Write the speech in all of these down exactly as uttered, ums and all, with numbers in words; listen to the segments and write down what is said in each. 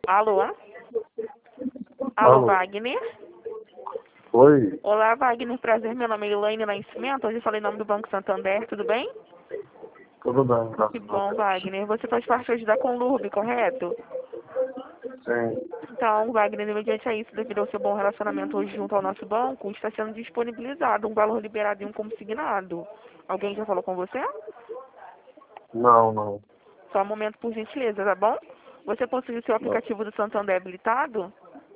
Alô? Alô, Alô? Wagner? Oi, Olá, Wagner. Prazer. Meu nome é Elaine Nascimento. Hoje eu falei em nome do Banco Santander. Tudo bem? tudo bem, Que graças a bom, Deus. Wagner. Você faz parte hoje da Conlurb, correto? Sim. Então, Wagner, mediante a isso, devido ao seu bom relacionamento hoje junto ao nosso banco, está sendo disponibilizado um valor liberado e um consignado. Alguém já falou com você? Não, não. Só um momento, por gentileza, tá bom? Você possui o seu não. aplicativo do Santander habilitado?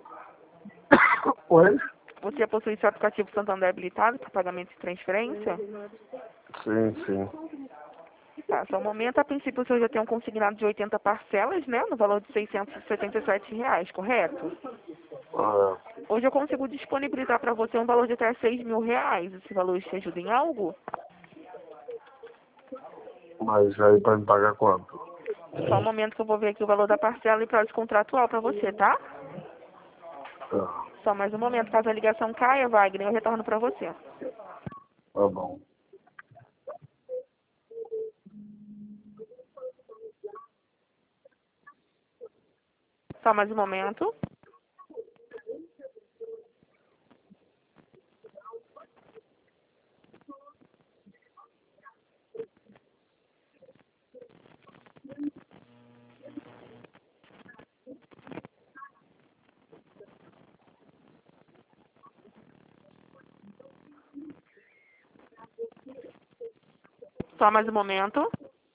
Oi? Você possui seu aplicativo Santander habilitado para pagamento de transferência? Sim, sim. Tá, só um momento. A princípio, o senhor já tem um consignado de oitenta parcelas, né? No valor de seiscentos e setenta e sete reais, correto? Ah, Hoje eu consigo disponibilizar para você um valor de até seis mil reais. Esse valor te ajuda em algo? mas aí para me pagar quanto? Só um momento que eu vou ver aqui o valor da parcela e prazo contratual para você, tá? Tá, Só mais um momento. Caso a ligação caia, Wagner, eu retorno para você. tá bom. Só mais um momento. Só mais um momento.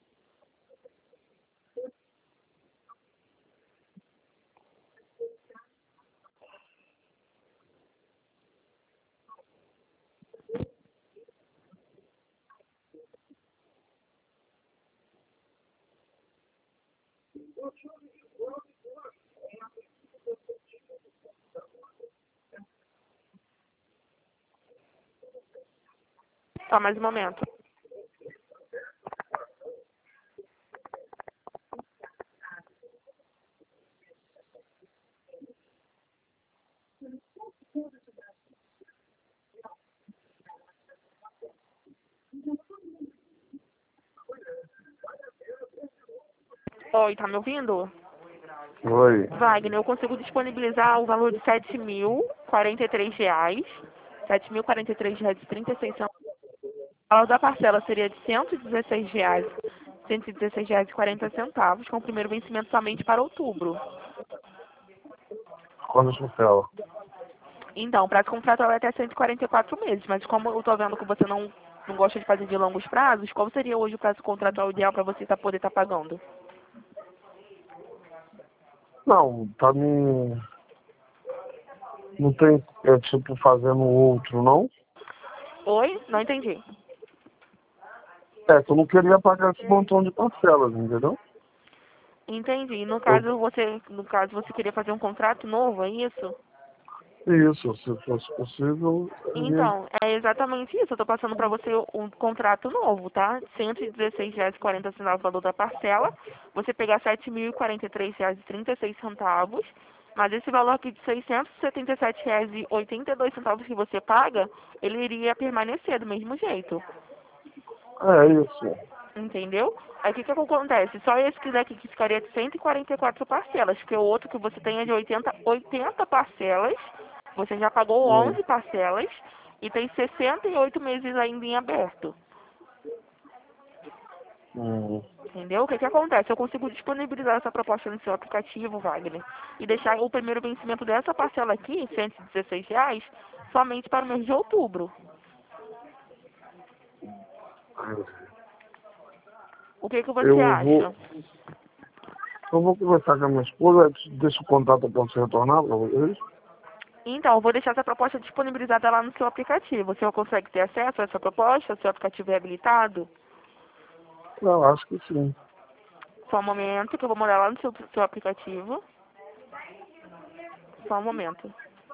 Só mais um momento. Oi, tá me ouvindo? Oi. Wagner, eu consigo disponibilizar o valor de sete mil e quarenta e três reais. sete mil e quarenta e três reais e trinta e seis centavos. O valor da parcela seria de cento e dezesseis reais, cento e dezesseis reais e quarenta centavos, com o primeiro vencimento somente para outubro. Quando chutela? Então, o prazo contratual é até cento e quarenta e quatro meses, mas como eu estou vendo que você não, não gosta de fazer de longos prazos, qual seria hoje o prazo contratual ideal para você tá, poder estar pagando? Não, tá me... Não tem, é tipo, fazendo outro, não? Oi? Não entendi. É, que eu não queria pagar esse montão de parcelas, entendeu? Entendi. No Eu, caso, você, no caso, você queria fazer um contrato novo, é isso? isso, se fosse possível, eu ia... Então, é exatamente isso. Eu estou passando para você um contrato novo, tá? cento e dezesseis reais e quarenta centavos o valor da parcela. Você pegar sete mil e quarenta e três reais e trinta e seis centavos. Mas esse valor aqui de seiscentos e setenta e sete reais e oitenta e dois centavos que você paga, ele iria permanecer do mesmo jeito. É isso. Entendeu? Aí o que que acontece? Só esse que daqui que ficaria de cento e quarenta e quatro parcelas, porque o outro que você tem é de oitenta, oitenta parcelas, você já pagou Hum, onze parcelas e tem sessenta e oito meses ainda em aberto. hum. Entendeu? O que que acontece? Eu consigo disponibilizar essa proposta no seu aplicativo, Wagner, e deixar o primeiro vencimento dessa parcela aqui, cento e dezesseis reais, somente para o mês de outubro. O que que você Eu vou... acha? Eu vou conversar com a minha esposa, deixa o contato para você retornar para vocês. Então, eu vou deixar essa proposta disponibilizada lá no seu aplicativo. O senhor consegue ter acesso a essa proposta? O seu aplicativo é habilitado? Eu acho que sim. Só um momento que eu vou mandar lá no seu, seu aplicativo. Só um momento.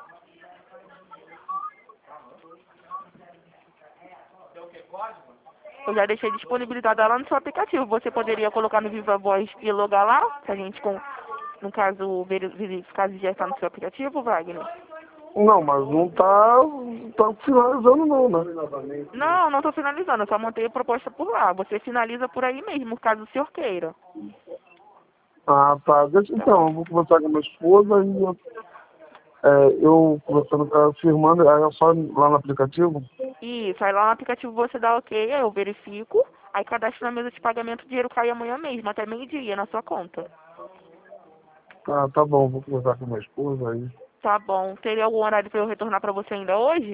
Eu já deixei disponibilizada lá no seu aplicativo. Você poderia colocar no Viva Voz e logar lá, pra gente, com, no caso, ver- verificar se já está no seu aplicativo, Wagner? Não, mas não tá, tá finalizando não, né? Não, não estou finalizando. Eu só montei a proposta por lá. Você finaliza por aí mesmo, caso o senhor queira. Ah, tá. Deixa, então, eu vou conversar com a minha esposa e eu, é, eu conversando com ela, firmando, aí é só lá no aplicativo? Isso, aí lá no aplicativo você dá ok, aí eu verifico, aí cadastro na mesa de pagamento, o dinheiro cai amanhã mesmo, até meio-dia na sua conta. Ah, tá bom, vou conversar com a minha esposa aí. Tá bom. Teria algum horário para eu retornar para você ainda hoje?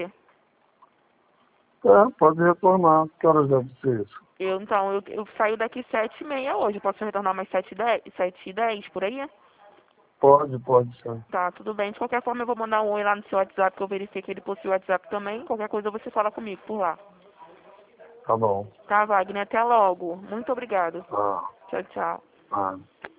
É, pode retornar. Que horas deve ser isso? Eu, então, eu, eu saio daqui sete e meia hoje. Posso retornar mais sete e dez, sete e dez por aí? Pode, pode ser. Tá, tudo bem. De qualquer forma, eu vou mandar um oi lá no seu WhatsApp, que eu verifiquei que ele possui o WhatsApp também. Qualquer coisa você fala comigo por lá. Tá bom. Tá, Wagner? Até logo. Muito obrigado. Ah, Tchau, tchau. ah.